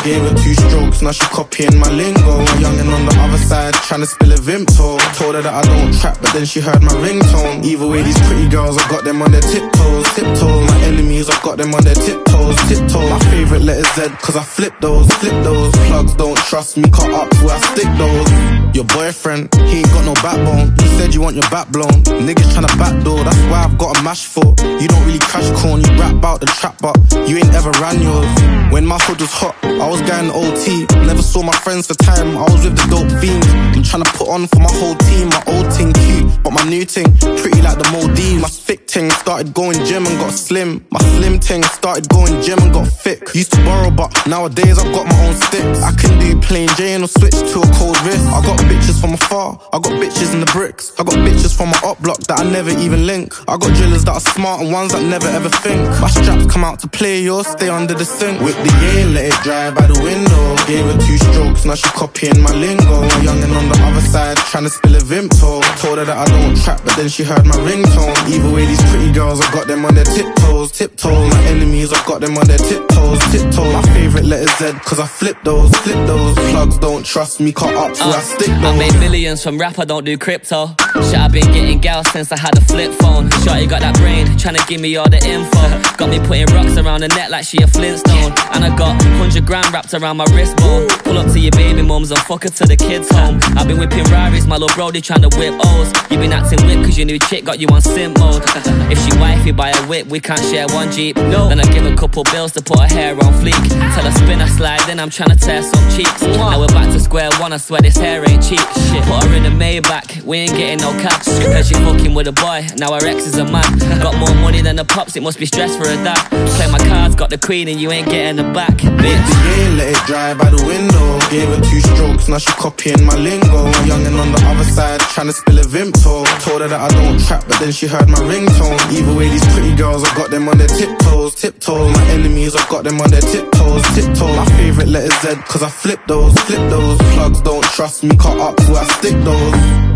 Gave her 2 strokes, now she copying my lingo. My youngin' on the other side, tryna spill a Vimto. Told her that I don't trap, but then she heard my ringtone. Either way, these pretty girls, I got them on their tiptoes, tiptoes. My enemies, I got them on their tiptoes, tiptoes. My favourite letter Z, cause I flip those, flip those. Plugs don't trust me, cut up where I stick those. Your boyfriend, he ain't got no backbone. You said you want your back blown. Niggas tryna backdoor, that's why I've got a mash for. You don't really crash corn, you rap about the trap, but you ain't ever ran yours. When my hood was hot, I was going OT. Never saw my friends for time, I was with the dope fiends. I'm tryna put on for my whole team. My old ting cute, but my new ting pretty like the Maldives. My thick ting started going gym and got slim. My slim ting started going gym and got thick. Used to borrow, but nowadays I've got my own sticks. I can do plain Jane or switch to a cold wrist. I got bitches from afar, I got bitches in the bricks. I got bitches from my up block that I never even link. I got drillers that are smart and ones that never ever think. My straps come out to play, yours stay under the sink. Whip the yay, let it dry by the window. Gave her 2 strokes, now she copying my lingo. My youngin' on the other side, tryna spill a Vimto. Told her that I don't trap, but then she heard my ringtone. Either way, these pretty girls, I got them on their tiptoes, tiptoes. My enemies, I got them on their tiptoes, tiptoes. My favourite letter Z, cause I flip those, flip those. Plugs don't trust me, cut up where I stick those. I made millions from rap, I don't do crypto. Shit, I've been getting gals since I had a flip phone. Shorty got that brain, tryna give me all the info. Got me putting rocks around the neck like she a Flintstone. And I got 100 grand wrapped around my wrist bone. Pull up to your baby mums and fuck her to the kids home. I've been whipping Raris, my little brody tryna whip O's. You been acting whip cause your new chick got you on simp mode. If she wifey buy a whip, we can't share one Jeep. Then I give a couple bills to put her hair on fleek. Tell her spin a slide, then I'm tryna tear some cheeks. Now we're back to square one, I swear this hair ain't cheap. Put her in a Maybach, we ain't getting no cash. Cause she fucking with a boy, now her ex is a man. Got more money than the pops, it must be stress for a dad. Play my cards, got the queen and you ain't getting her back, bitch. Yeah, let it dry by the window. Gave her 2 strokes, now she copying my lingo. My youngin' on the other side, tryna spill a Vimto. Told her that I don't trap, but then she heard my ringtone. Either way, these pretty girls, I got them on their tiptoes, tiptoes. My enemies, I got them on their tiptoes, tiptoes. My favourite letter Z, cause I flip those, flip those. Plugs don't trust me, cut up where I stick those.